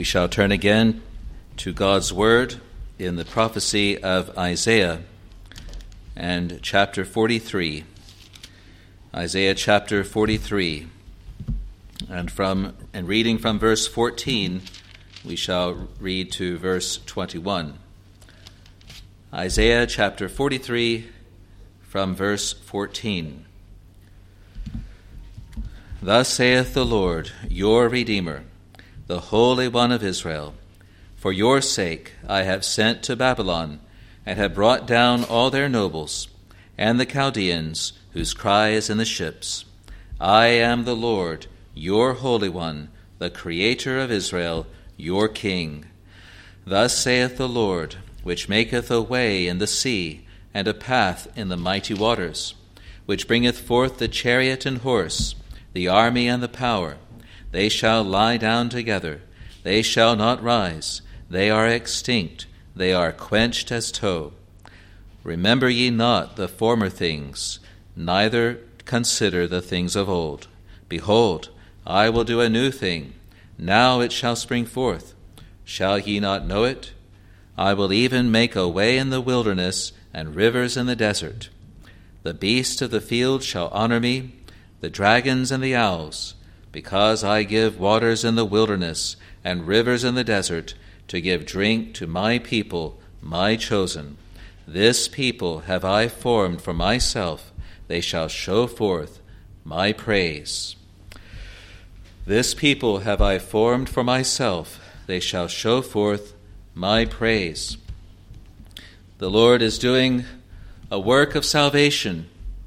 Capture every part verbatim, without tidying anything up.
We shall turn again to God's Word in the prophecy of Isaiah and chapter forty-three. Isaiah chapter forty-three. And from and reading from verse fourteen, we shall read to verse twenty-one. Isaiah chapter forty-three from verse fourteen. Thus saith the Lord, your Redeemer, the Holy One of Israel, for your sake I have sent to Babylon, and have brought down all their nobles, and the Chaldeans, whose cry is in the ships. I am the Lord, your Holy One, the Creator of Israel, your King. Thus saith the Lord, which maketh a way in the sea, and a path in the mighty waters, which bringeth forth the chariot and horse, the army and the power. They shall lie down together, they shall not rise, they are extinct, they are quenched as tow. Remember ye not the former things, neither consider the things of old. Behold, I will do a new thing, now it shall spring forth. Shall ye not know it? I will even make a way in the wilderness, and rivers in the desert. The beasts of the field shall honor me, the dragons and the owls, because I give waters in the wilderness and rivers in the desert, to give drink to my people, my chosen. This people have I formed for myself, they shall show forth my praise. This people have I formed for myself, they shall show forth my praise. The Lord is doing a work of salvation,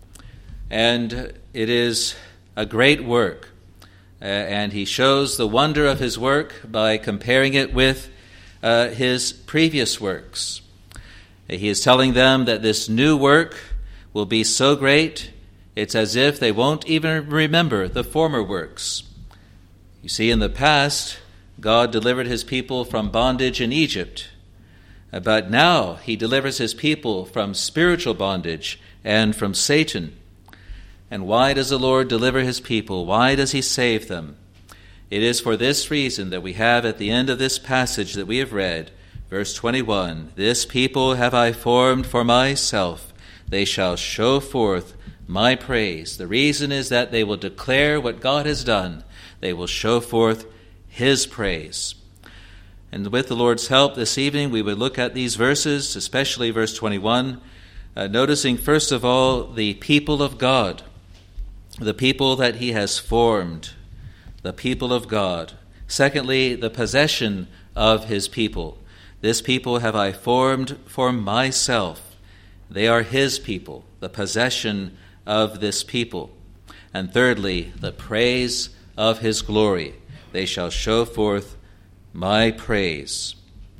and it is a great work. Uh, and he shows the wonder of his work by comparing it with uh, his previous works. He is telling them that this new work will be so great, it's as if they won't even remember the former works. You see, in the past, God delivered his people from bondage in Egypt. Uh, but now he delivers his people from spiritual bondage and from Satan. And why does the Lord deliver his people? Why does he save them? It is for this reason that we have at the end of this passage that we have read, verse twenty-one, this people have I formed for myself, they shall show forth my praise. The reason is that they will declare what God has done. They will show forth his praise. And with the Lord's help this evening, we would look at these verses, especially verse twenty-one, uh, noticing first of all the people of God. The people that he has formed, the people of God. Secondly, the possession of his people. This people have I formed for myself. They are his people, the possession of this people. And thirdly, the praise of his glory. They shall show forth my praise.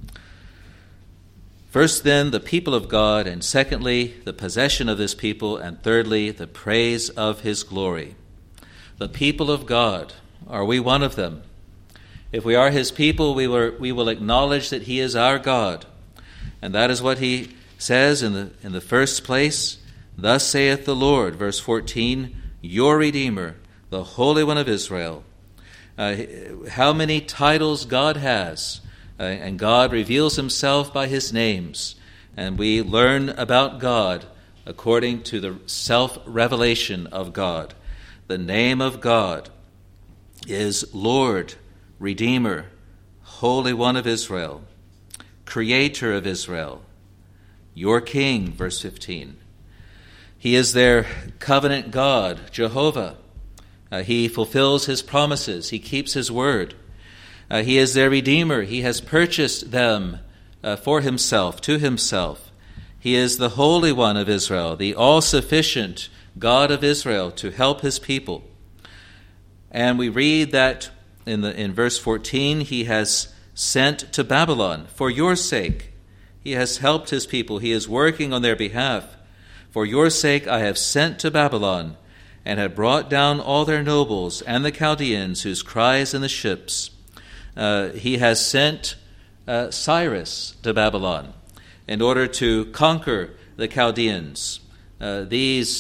First, then, the people of God, and secondly, the possession of this people, and thirdly, the praise of his glory. The people of God, are we one of them? If we are his people, we will, we will acknowledge that he is our God. And that is what he says in the, in the first place. Thus saith the Lord, verse fourteen, your Redeemer, the Holy One of Israel. Uh, how many titles God has. Uh, and God reveals himself by his names. And we learn about God according to the self-revelation of God. The name of God is Lord, Redeemer, Holy One of Israel, Creator of Israel, your King, verse fifteen. He is their covenant God, Jehovah. Uh, he fulfills his promises. He keeps his word. Uh, he is their Redeemer. He has purchased them uh, for himself, to himself. He is the Holy One of Israel, the all-sufficient God of Israel to help his people. And we read that in the in verse fourteen, he has sent to Babylon for your sake. He has helped his people. He is working on their behalf. For your sake I have sent to Babylon, and have brought down all their nobles and the Chaldeans, whose cry is in the ships. Uh, he has sent uh, Cyrus to Babylon in order to conquer the Chaldeans. Uh, these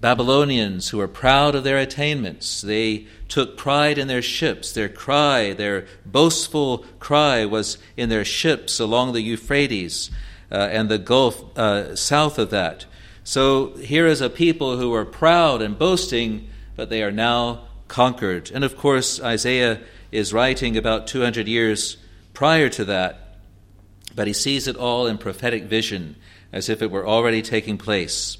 Babylonians who were proud of their attainments. They took pride in their ships. Their cry, their boastful cry was in their ships along the Euphrates uh, and the Gulf uh, south of that. So here is a people who are proud and boasting, but they are now conquered. And of course, Isaiah is writing about two hundred years prior to that, but he sees it all in prophetic vision, as if it were already taking place.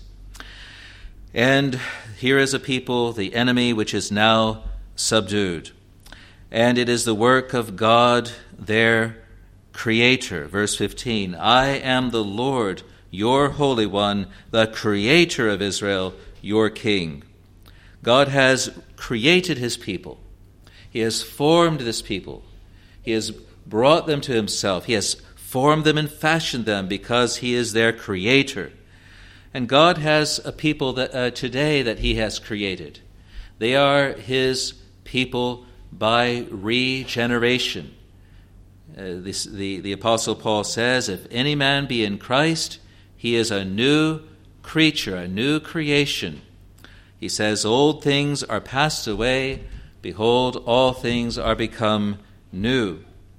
And here is a people, the enemy, which is now subdued. And it is the work of God, their Creator. Verse fifteen, I am the Lord, your Holy One, the Creator of Israel, your King. God has created his people. He has formed this people. He has brought them to himself. He has formed them and fashioned them because he is their Creator. And God has a people that uh, today that he has created. They are his people by regeneration. Uh, this, the, the Apostle Paul says, if any man be in Christ, he is a new creature, a new creation. He says, old things are passed away. Behold, all things are become new.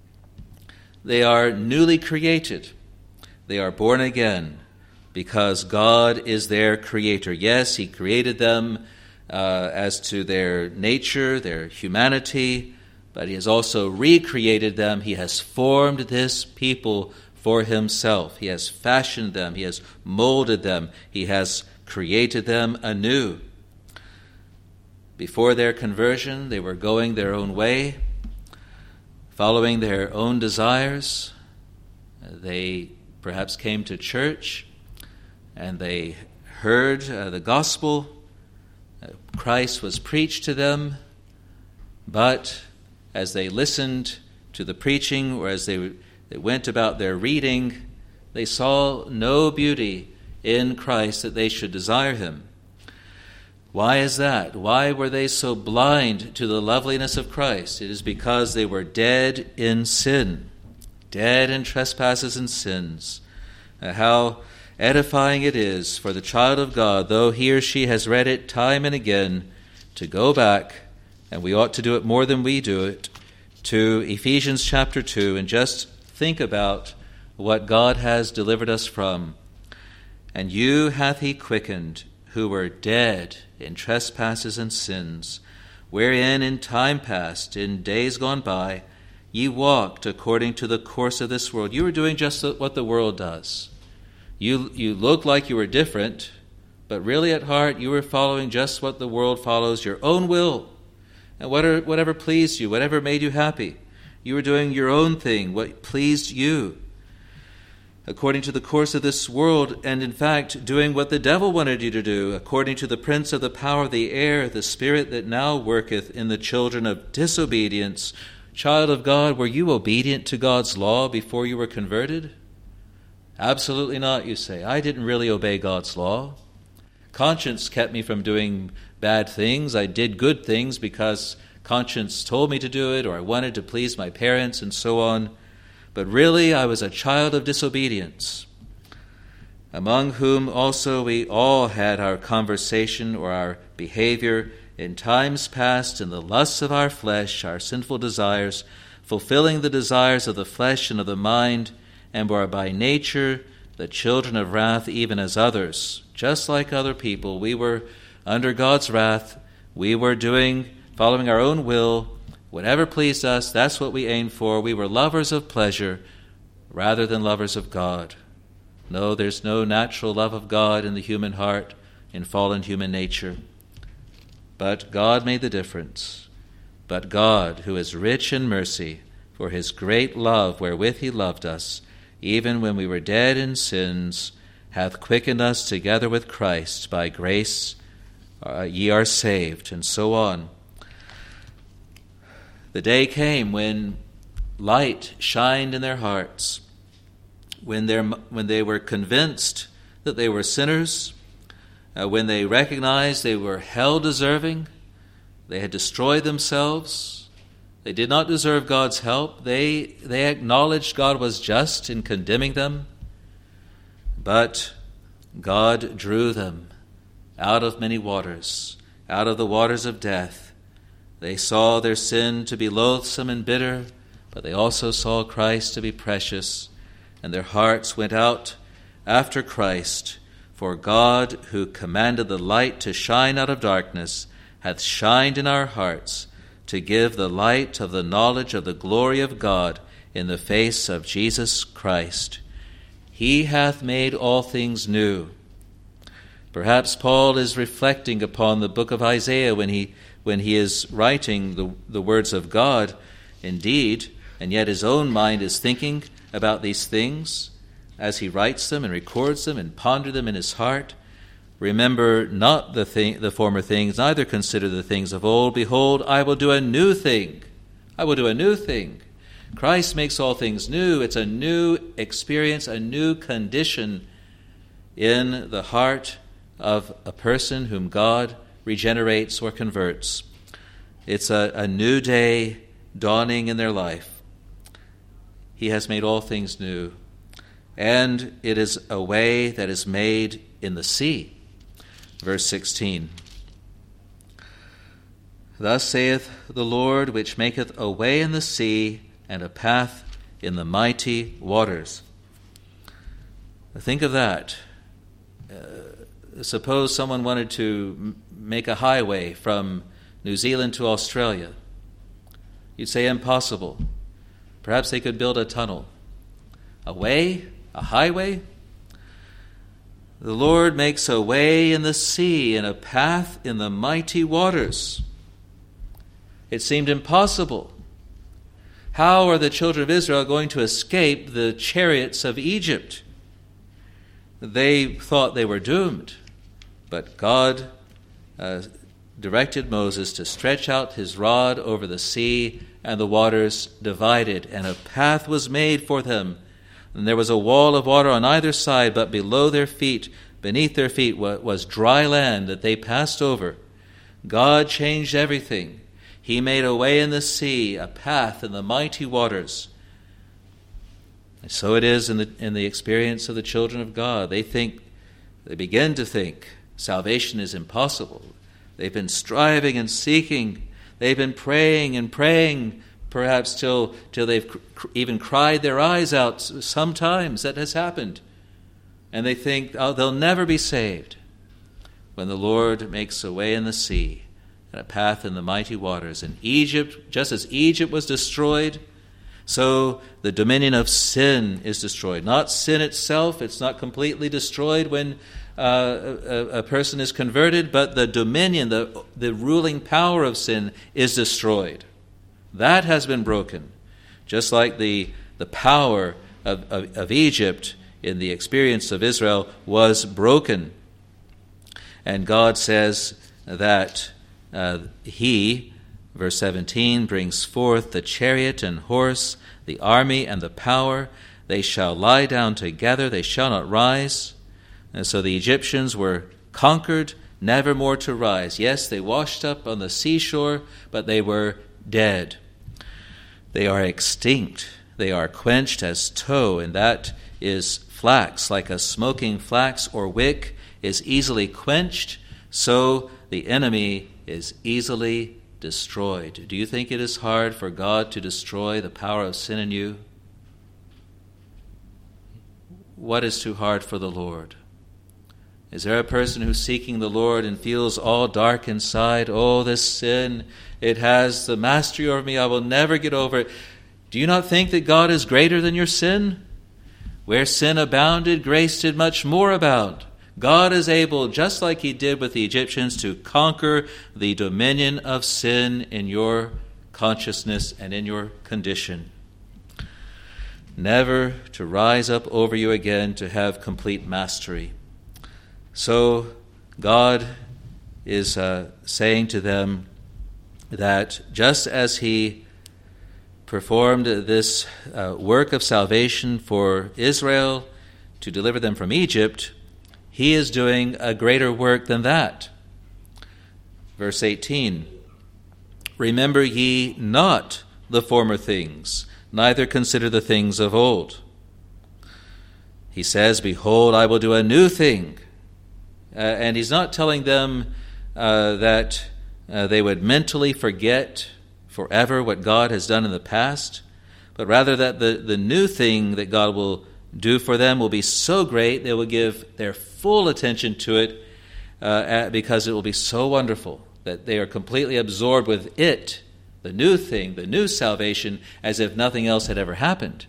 They are newly created. They are born again, because God is their Creator. Yes, he created them uh, as to their nature, their humanity, but he has also recreated them. He has formed this people for himself. He has fashioned them. He has molded them. He has created them anew. Before their conversion, they were going their own way, following their own desires. They perhaps came to church, and they heard uh, the gospel. Uh, Christ was preached to them, but as they listened to the preaching, or as they, they went about their reading, they saw no beauty in Christ that they should desire him. Why is that? Why were they so blind to the loveliness of Christ? It is because they were dead in sin, dead in trespasses and sins. Uh, how edifying it is for the child of God, though he or she has read it time and again, to go back, and we ought to do it more than we do it, to Ephesians chapter two and just think about what God has delivered us from. And you hath he quickened, who were dead in trespasses and sins, wherein in time past, in days gone by, ye walked according to the course of this world. You were doing just what the world does. You you looked like you were different, but really at heart you were following just what the world follows, your own will, and whatever, whatever pleased you, whatever made you happy. You were doing your own thing, what pleased you, according to the course of this world, and in fact doing what the devil wanted you to do, according to the prince of the power of the air, the spirit that now worketh in the children of disobedience. Child of God, were you obedient to God's law before you were converted? Absolutely not, you say. I didn't really obey God's law. Conscience kept me from doing bad things. I did good things because conscience told me to do it, or I wanted to please my parents and so on. But really I was a child of disobedience, among whom also we all had our conversation or our behavior in times past in the lusts of our flesh, our sinful desires, fulfilling the desires of the flesh and of the mind, and were by nature the children of wrath, even as others. Just like other people, we were under God's wrath. We were doing, following our own will. Whatever pleased us, that's what we aimed for. We were lovers of pleasure rather than lovers of God. No, there's no natural love of God in the human heart, in fallen human nature. But God made the difference. But God, who is rich in mercy, for his great love wherewith he loved us, even when we were dead in sins, hath quickened us together with Christ. By grace uh, ye are saved, and so on. The day came when light shined in their hearts, when, when they were convinced that they were sinners, uh, when they recognized they were hell-deserving, they had destroyed themselves. They did not deserve God's help. They, they acknowledged God was just in condemning them, but God drew them out of many waters, out of the waters of death. They saw their sin to be loathsome and bitter, but they also saw Christ to be precious, and their hearts went out after Christ. For God, who commanded the light to shine out of darkness, hath shined in our hearts to give the light of the knowledge of the glory of God in the face of Jesus Christ. He hath made all things new. Perhaps Paul is reflecting upon the book of Isaiah when he when he is writing the, the words of God, indeed, and yet his own mind is thinking about these things as he writes them and records them and ponder them in his heart. Remember not the thing, the former things, neither consider the things of old. Behold, I will do a new thing. I will do a new thing. Christ makes all things new. It's a new experience, a new condition in the heart of a person whom God regenerates or converts. It's a, a new day dawning in their life. He has made all things new. And it is a way that is made in the sea. Verse sixteen. Thus saith the Lord, which maketh a way in the sea and a path in the mighty waters. Think of that. Uh, suppose someone wanted to m- make a highway from New Zealand to Australia. You'd say impossible. Perhaps they could build a tunnel. A way? A highway? The Lord makes a way in the sea and a path in the mighty waters. It seemed impossible. How are the children of Israel going to escape the chariots of Egypt? They thought they were doomed, but God uh, directed Moses to stretch out his rod over the sea, and the waters divided, and a path was made for them. And there was a wall of water on either side, but below their feet, beneath their feet, was dry land that they passed over. God changed everything. He made a way in the sea, a path in the mighty waters. And so it is in the in the experience of the children of God. They think, they begin to think, salvation is impossible. They've been striving and seeking. They've been praying and praying, perhaps till till they've cr- even cried their eyes out. Sometimes that has happened. And they think, oh, they'll never be saved. When the Lord makes a way in the sea and a path in the mighty waters. And Egypt, just as Egypt was destroyed, so the dominion of sin is destroyed. Not sin itself, it's not completely destroyed when uh, a, a person is converted, but the dominion, the, the ruling power of sin is destroyed. That has been broken. Just like the, the power of, of, of Egypt in the experience of Israel was broken. And God says that uh, he, verse seventeen, brings forth the chariot and horse, the army and the power. They shall lie down together, they shall not rise. And so the Egyptians were conquered, never more to rise. Yes, they washed up on the seashore, but they were dead. They are extinct. They are quenched as tow, and that is flax. Like a smoking flax or wick is easily quenched, so the enemy is easily destroyed. Do you think it is hard for God to destroy the power of sin in you? What is too hard for the Lord? Is there a person who's seeking the Lord and feels all dark inside? Oh, this sin, it has the mastery over me. I will never get over it. Do you not think that God is greater than your sin? Where sin abounded, grace did much more abound. God is able, just like he did with the Egyptians, to conquer the dominion of sin in your consciousness and in your condition. Never to rise up over you again to have complete mastery. So God is uh, saying to them that just as he performed this uh, work of salvation for Israel to deliver them from Egypt, he is doing a greater work than that. Verse eighteen, remember ye not the former things, neither consider the things of old. He says, behold, I will do a new thing. Uh, and he's not telling them uh, that uh, they would mentally forget forever what God has done in the past, but rather that the, the new thing that God will do for them will be so great they will give their full attention to it uh, because it will be so wonderful that they are completely absorbed with it, the new thing, the new salvation, as if nothing else had ever happened.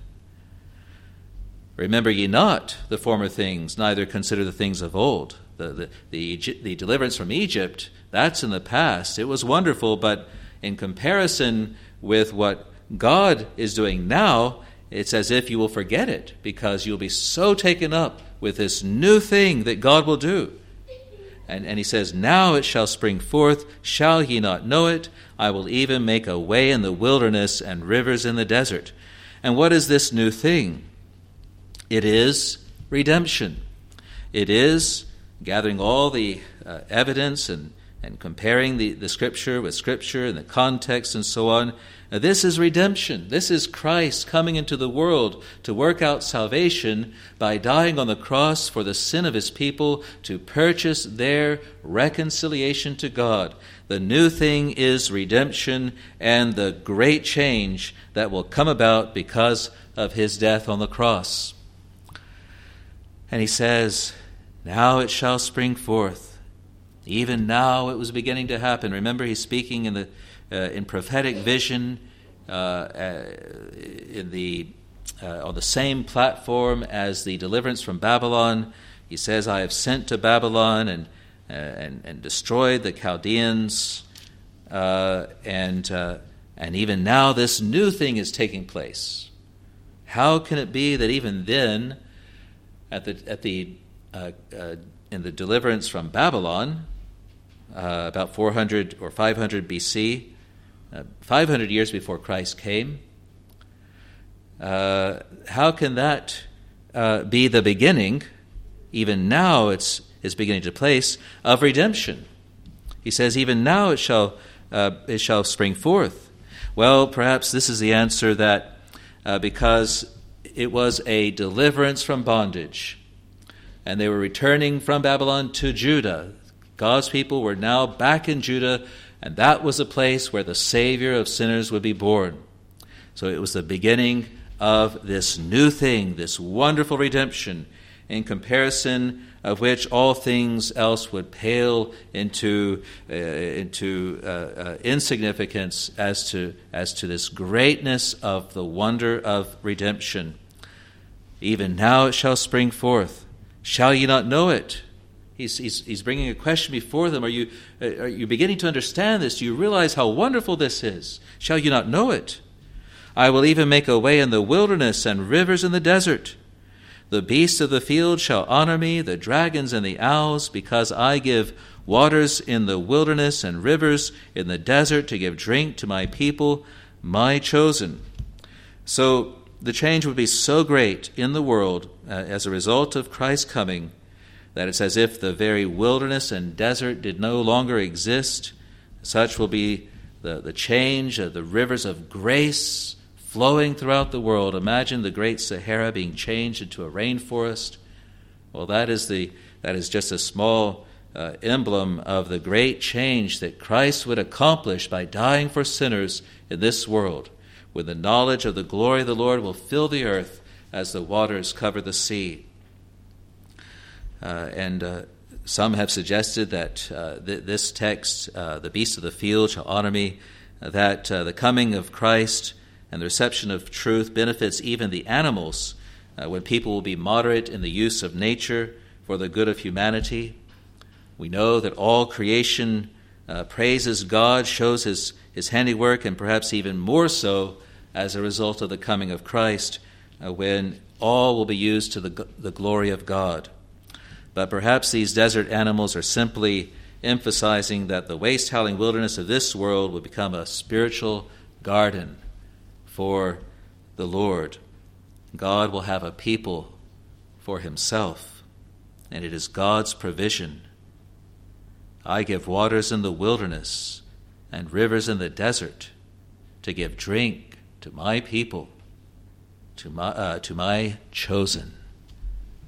Remember ye not the former things, neither consider the things of old. The, the, the, the deliverance from Egypt, that's in the past. It was wonderful, but in comparison with what God is doing now, it's as if you will forget it because you'll be so taken up with this new thing that God will do. And, and he says, now it shall spring forth, shall ye not know it? I will even make a way in the wilderness and rivers in the desert. And what is this new thing? It is redemption. It is gathering all the uh, evidence and, and comparing the, the Scripture with Scripture and the context and so on. Now, this is redemption. This is Christ coming into the world to work out salvation by dying on the cross for the sin of his people to purchase their reconciliation to God. The new thing is redemption and the great change that will come about because of his death on the cross. And he says, now it shall spring forth. Even now it was beginning to happen. Remember, he's speaking in the uh, in prophetic vision uh, uh, in the uh, on the same platform as the deliverance from Babylon. He says, I have sent to Babylon and uh, and, and destroyed the Chaldeans, uh, and uh, and even now this new thing is taking place. How can it be that even then, at the at the uh, uh, in the deliverance from Babylon, uh, about four hundred or five hundred B C, uh, five hundred years before Christ came, uh, how can that uh, be the beginning? Even now it's is beginning to place of redemption. He says, even now it shall uh, it shall spring forth. Well, perhaps this is the answer, that uh, because it was a deliverance from bondage, and they were returning from Babylon to Judah. God's people were now back in Judah, and that was the place where the Savior of sinners would be born. So it was the beginning of this new thing, this wonderful redemption, in comparison of which all things else would pale into uh, into uh, uh, insignificance as to as to this greatness of the wonder of redemption. Even now it shall spring forth. Shall ye not know it? He's, he's, he's bringing a question before them. Are you, are you beginning to understand this? Do you realize how wonderful this is? Shall you not know it? I will even make a way in the wilderness and rivers in the desert. The beasts of the field shall honor me, the dragons and the owls, because I give waters in the wilderness and rivers in the desert to give drink to my people, my chosen. So the change would be so great in the world uh, as a result of Christ's coming that it's as if the very wilderness and desert did no longer exist. Such will be the, the change of the rivers of grace flowing throughout the world. Imagine the great Sahara being changed into a rainforest. Well, that is the that is just a small uh, emblem of the great change that Christ would accomplish by dying for sinners in this world, when the knowledge of the glory of the Lord will fill the earth as the waters cover the sea. Uh, and uh, some have suggested that uh, th- this text, uh, the beasts of the field shall honor me, uh, that uh, the coming of Christ and the reception of truth benefits even the animals, uh, when people will be moderate in the use of nature for the good of humanity. We know that all creation uh, praises God, shows his, his handiwork, and perhaps even more so as a result of the coming of Christ, uh, when all will be used to the, the glory of God. But perhaps these desert animals are simply emphasizing that the waste-howling wilderness of this world will become a spiritual garden for the Lord. God will have a people for himself, and it is God's provision. I give waters in the wilderness and rivers in the desert to give drink to my people, to my uh, to my chosen.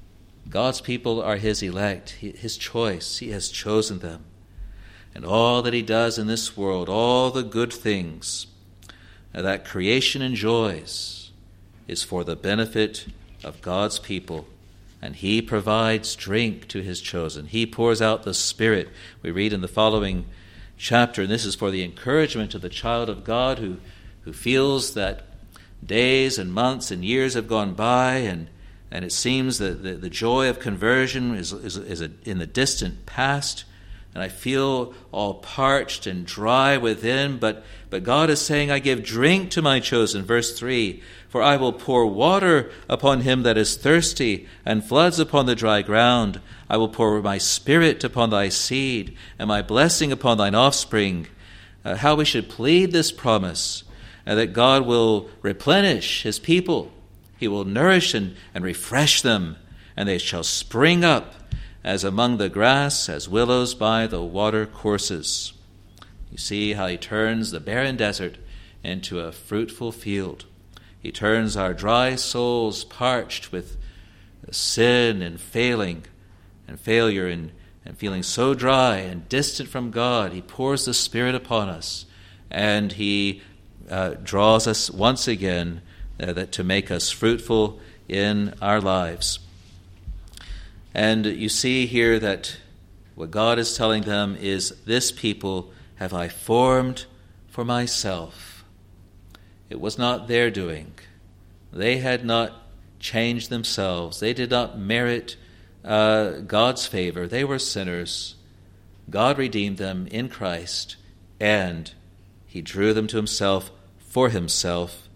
God's people are his elect, his choice. He has chosen them. And all that he does in this world, all the good things that creation enjoys, is for the benefit of God's people. And he provides drink to his chosen. He pours out the Spirit. We read in the following chapter, and this is for the encouragement of the child of God who, who feels that days and months and years have gone by, and, and it seems that the, the joy of conversion is, is, is a, in the distant past, and I feel all parched and dry within, but, but God is saying, I give drink to my chosen. Verse three, for I will pour water upon him that is thirsty, and floods upon the dry ground. I will pour my Spirit upon thy seed, and my blessing upon thine offspring. Uh, how we should plead this promise, uh, that God will replenish his people. He will nourish and, and refresh them, and they shall spring up as among the grass, as willows by the water courses. You see how he turns the barren desert into a fruitful field. He turns our dry souls parched with sin and failing and failure and, and feeling so dry and distant from God. He pours the Spirit upon us, and he uh, draws us once again uh, that to make us fruitful in our lives. And you see here that what God is telling them is, this people have I formed for myself. It was not their doing. They had not changed themselves. They did not merit uh, God's favor. They were sinners. God redeemed them in Christ, and he drew them to himself for himself.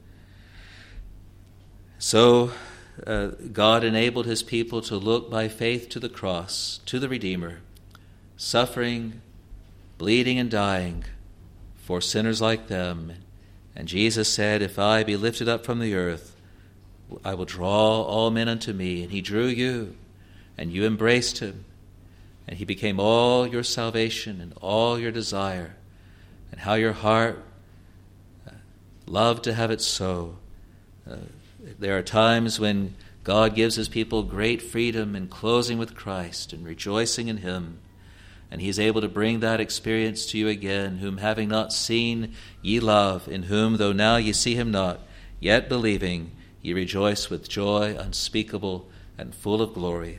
So uh, God enabled his people to look by faith to the cross, to the Redeemer, suffering, bleeding, and dying for sinners like them. And Jesus said, if I be lifted up from the earth, I will draw all men unto me. And he drew you, and you embraced him, and he became all your salvation and all your desire, and how your heart uh, loved to have it so. Uh, there are times when God gives his people great freedom in closing with Christ and rejoicing in him. And he is able to bring that experience to you again, whom having not seen ye love, in whom though now ye see him not, yet believing ye rejoice with joy unspeakable and full of glory.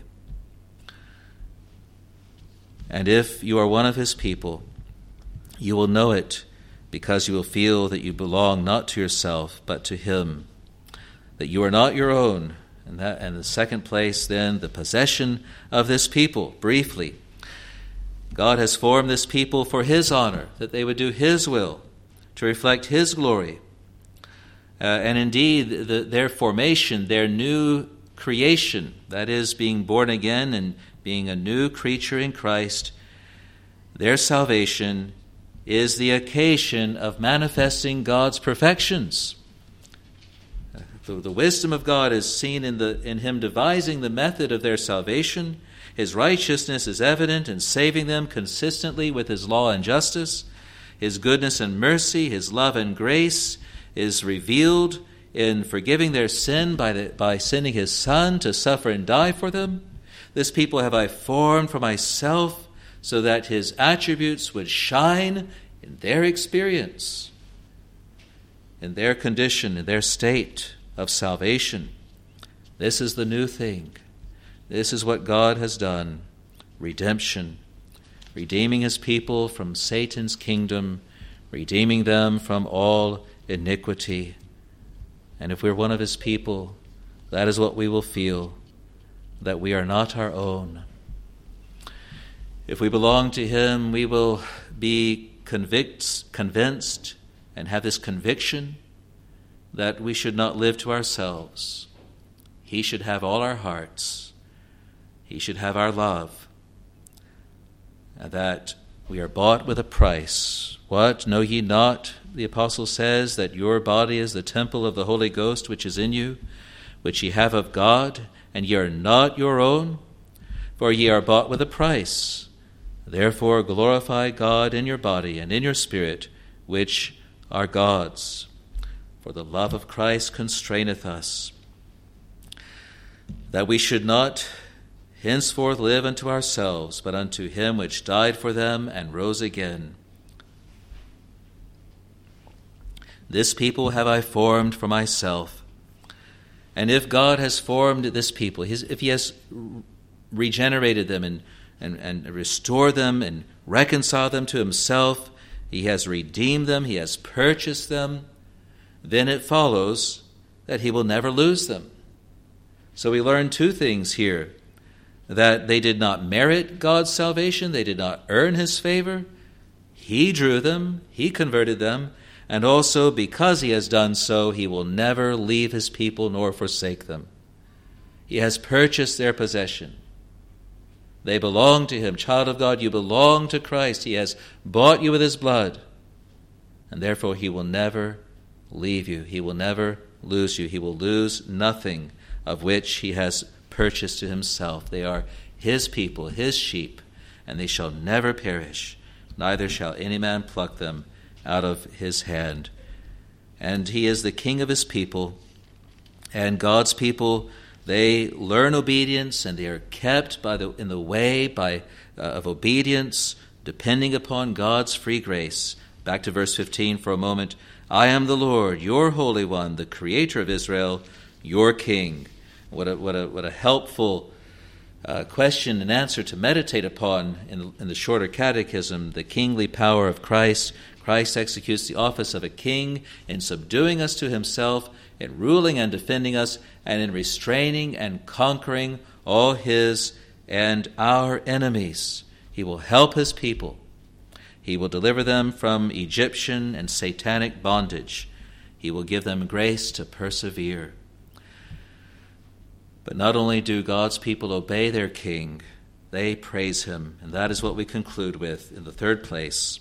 And if you are one of his people, you will know it, because you will feel that you belong not to yourself, but to him, that you are not your own. And that, and the second place, then, the possession of this people. Briefly, God has formed this people for his honor, that they would do his will, to reflect his glory. Uh, and indeed, the, their formation, their new creation, that is, being born again and being a new creature in Christ, their salvation is the occasion of manifesting God's perfections. The, the wisdom of God is seen in, the, in him devising the method of their salvation. His righteousness is evident in saving them consistently with his law and justice. His goodness and mercy, his love and grace is revealed in forgiving their sin by, the, by sending his Son to suffer and die for them. This people have I formed for myself, so that his attributes would shine in their experience, in their condition, in their state of salvation. This is the new thing. This is what God has done, redemption, redeeming his people from Satan's kingdom, redeeming them from all iniquity. And if we're one of his people, that is what we will feel, that we are not our own. If we belong to him, we will be convict, convinced and have this conviction that we should not live to ourselves. He should have all our hearts. He should have our love. And that we are bought with a price. What? Know ye not, the apostle says, that your body is the temple of the Holy Ghost which is in you, which ye have of God, and ye are not your own? For ye are bought with a price. Therefore glorify God in your body and in your spirit, which are God's. For the love of Christ constraineth us, that we should not henceforth live unto ourselves, but unto him which died for them and rose again. This people have I formed for myself. And if God has formed this people, if he has regenerated them and, and, and restored them and reconciled them to himself, he has redeemed them, he has purchased them, then it follows that he will never lose them. So we learn two things here: that they did not merit God's salvation, they did not earn his favor. He drew them, he converted them, and also because he has done so, he will never leave his people nor forsake them. He has purchased their possession. They belong to him. Child of God, you belong to Christ. He has bought you with his blood, and therefore he will never leave you. He will never lose you. He will lose nothing of which he has purchased to himself. They are his people, his sheep, and they shall never perish, neither shall any man pluck them out of his hand. And he is the king of his people, and God's people, they learn obedience, and they are kept by the in the way by uh, of obedience, depending upon God's free grace. Back to verse fifteen for a moment. I am the Lord, your Holy One, the Creator of Israel, your King. What a what a what a helpful uh, question and answer to meditate upon in, in the shorter catechism. The kingly power of Christ. Christ executes the office of a king in subduing us to himself, in ruling and defending us, and in restraining and conquering all his and our enemies. He will help his people. He will deliver them from Egyptian and satanic bondage. He will give them grace to persevere. But not only do God's people obey their king, they praise him. And that is what we conclude with in the third place.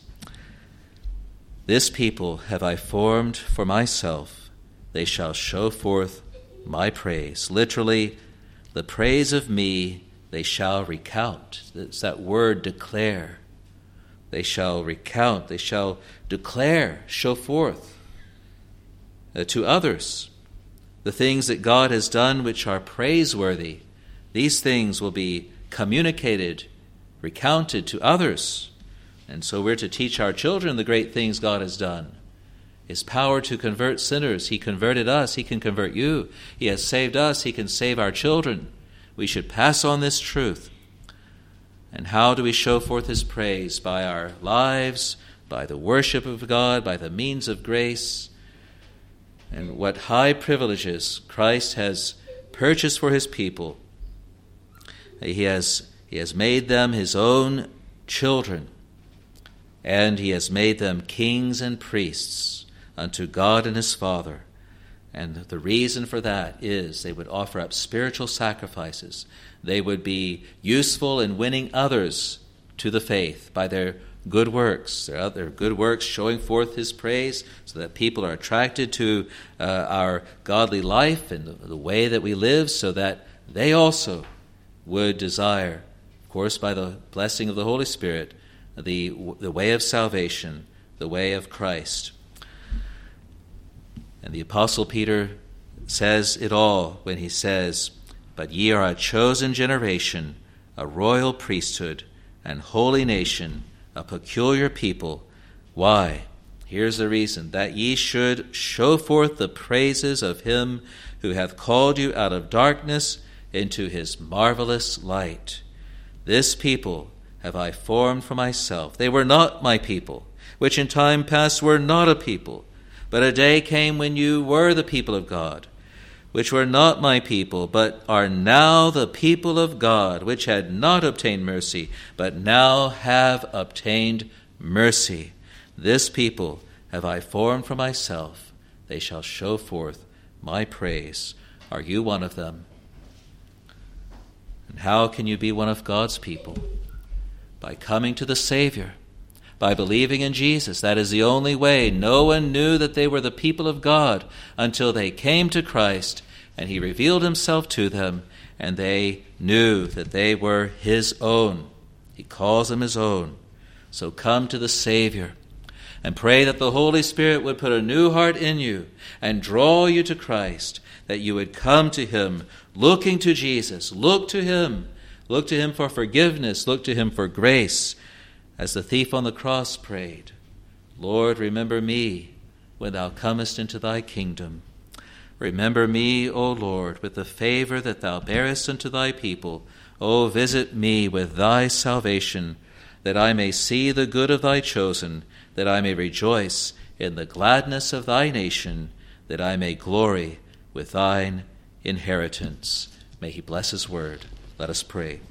This people have I formed for myself. They shall show forth my praise. Literally, the praise of me they shall recount. It's that word declare. They shall recount, they shall declare, show forth uh, to others the things that God has done which are praiseworthy. These things will be communicated, recounted to others. And so we're to teach our children the great things God has done. His power to convert sinners. He converted us, he can convert you. He has saved us, he can save our children. We should pass on this truth. And how do we show forth his praise? By our lives, by the worship of God, by the means of grace. And what high privileges Christ has purchased for his people. He has, he has made them his own children, and he has made them kings and priests unto God and his Father. And the reason for that is they would offer up spiritual sacrifices. They would be useful in winning others to the faith by their good works. Their other good works showing forth his praise so that people are attracted to uh, our godly life and the, the way that we live, so that they also would desire, of course by the blessing of the Holy Spirit, the, the way of salvation, the way of Christ. And the Apostle Peter says it all when he says, but ye are a chosen generation, a royal priesthood, an holy nation, a peculiar people. Why? Here's the reason, that ye should show forth the praises of him who hath called you out of darkness into his marvelous light. This people have I formed for myself. They were not my people, which in time past were not a people. But a day came when you were the people of God, which were not my people, but are now the people of God, which had not obtained mercy, but now have obtained mercy. This people have I formed for myself. They shall show forth my praise. Are you one of them? And how can you be one of God's people? By coming to the Savior, by believing in Jesus. That is the only way. No one knew that they were the people of God until they came to Christ and he revealed himself to them, and they knew that they were his own. He calls them his own. So come to the Savior and pray that the Holy Spirit would put a new heart in you and draw you to Christ, that you would come to him looking to Jesus. Look to him. Look to him for forgiveness. Look to him for grace. As the thief on the cross prayed, Lord, remember me when thou comest into thy kingdom. Remember me, O Lord, with the favor that thou bearest unto thy people. O visit me with thy salvation, that I may see the good of thy chosen, that I may rejoice in the gladness of thy nation, that I may glory with thine inheritance. May he bless his word. Let us pray.